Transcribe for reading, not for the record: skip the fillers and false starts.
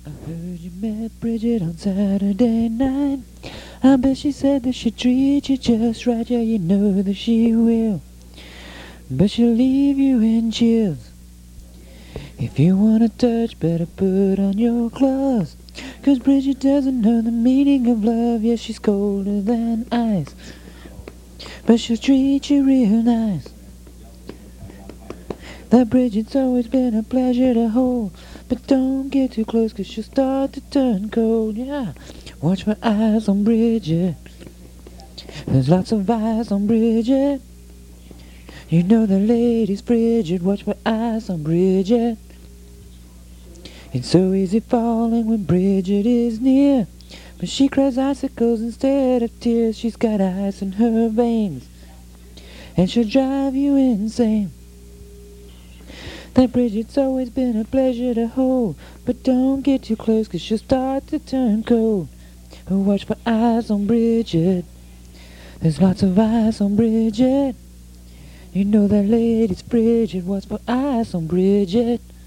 Heard you met Bridget on Saturday night. I bet she said that she'd treat you just right. Yeah, you know that she will, but she'll leave you in chills. If you wanna touch, better put on your gloves, 'cause Bridget doesn't know the meaning of love. Yeah, she's colder than ice, but she'll treat you real nice. That Bridget's always been a pleasure to hold, but don't get too close, 'cause she'll start to turn cold. Yeah, watch my eyes on Bridget. There's lots of eyes on Bridget. You know the lady's Bridget. Watch my eyes on Bridget. It's so easy falling when Bridget is near, but she cries icicles instead of tears. She's got ice in her veins, and she'll drive you insane. That Bridget's always been a pleasure to hold, but don't get too close, 'cause she'll start to turn cold. Oh, watch my eyes on Bridget. There's lots of eyes on Bridget. You know that lady's Bridget. Watch my eyes on Bridget.